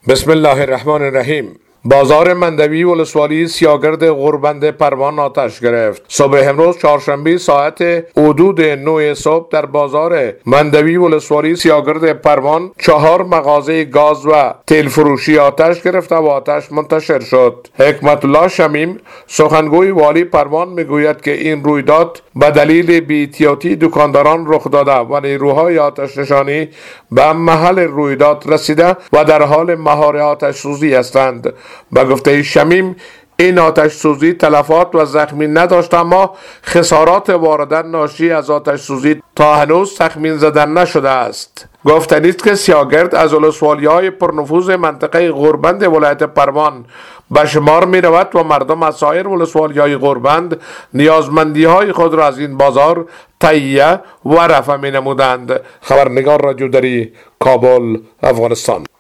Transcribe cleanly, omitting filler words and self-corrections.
بسم الله الرحمن الرحیم. بازار مندوی ولسوالی سیاگرد غوربند پروان آتش گرفت. صبح امروز چهارشنبه ساعت حدود 9 صبح در بازار مندوی ولسوالی سیاگرد پروان 4 مغازه گاز و تیل فروشی آتش گرفت و آتش منتشر شد. حکمت الله شمیم سخنگوی والی پروان میگوید که این رویداد به دلیل بی‌احتیاطی دکانداران رخ داده و نیروهای آتش نشانی به محل رویداد رسیده و در حال مهار آتش سوزی هستند. به گفته شمیم این آتش سوزی تلفات و زخمی نداشت، اما خسارات وارده ناشی از آتش سوزی تا هنوز تخمین زدن نشده است. گفتنی است که سیاگرد از ولسوالی‌های پرنفوذ منطقه غوربند ولایت پروان به شمار می رود و مردم از سایر ولسوالی‌های غوربند نیازمندی‌های خود را از این بازار تهیه و رفع می نمودند. خبرنگار رادیو دری، کابل، افغانستان.